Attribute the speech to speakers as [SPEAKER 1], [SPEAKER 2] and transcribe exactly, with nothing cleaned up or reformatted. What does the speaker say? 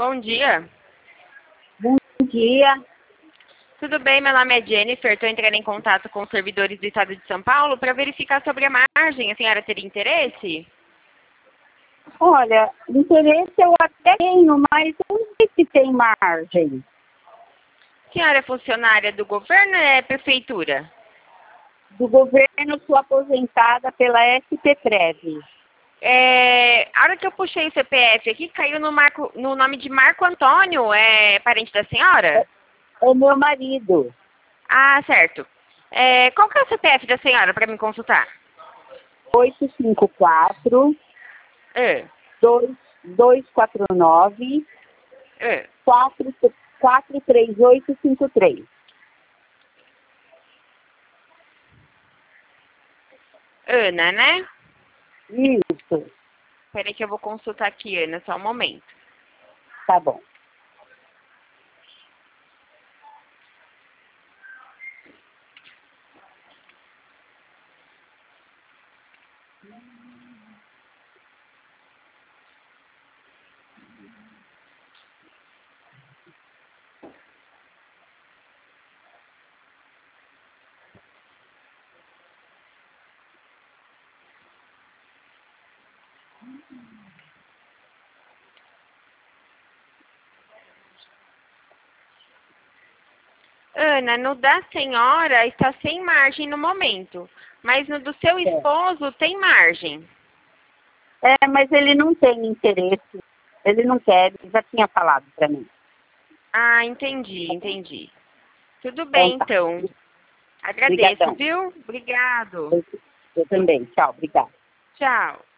[SPEAKER 1] Bom dia.
[SPEAKER 2] Bom dia.
[SPEAKER 1] Tudo bem? Meu nome é Jennifer. Estou entrando em contato com os servidores do Estado de São Paulo para verificar sobre a margem. A senhora teria interesse?
[SPEAKER 2] Olha, interesse eu até tenho, mas eu não sei se tem margem.
[SPEAKER 1] A senhora é funcionária do governo ou é prefeitura?
[SPEAKER 2] Do governo, sou aposentada pela S P Prev.
[SPEAKER 1] É, a hora que eu puxei o C P F aqui, caiu no, Marco, no nome de Marco Antônio. É parente da senhora?
[SPEAKER 2] É meu marido.
[SPEAKER 1] Ah, certo. É, qual que é o C P F da senhora para me consultar?
[SPEAKER 2] oito cinco quatro,
[SPEAKER 1] É,
[SPEAKER 2] dois quatro nove,
[SPEAKER 1] é.
[SPEAKER 2] quatro três oito cinco três.
[SPEAKER 1] Ana, né?
[SPEAKER 2] Isso,
[SPEAKER 1] Peraí que eu vou consultar aqui, Ana, só um momento.
[SPEAKER 2] tá bom.
[SPEAKER 1] Ana, no da senhora está sem margem no momento, mas no do seu
[SPEAKER 2] É.
[SPEAKER 1] esposo tem margem.
[SPEAKER 2] É, mas ele não tem interesse. Ele não quer, ele já tinha falado para mim.
[SPEAKER 1] Ah, entendi, entendi. Tudo
[SPEAKER 2] Então
[SPEAKER 1] bem,
[SPEAKER 2] tá.
[SPEAKER 1] então. Agradeço,
[SPEAKER 2] Obrigadão.
[SPEAKER 1] viu? Obrigado.
[SPEAKER 2] Eu, eu também. Tchau, obrigada.
[SPEAKER 1] Tchau.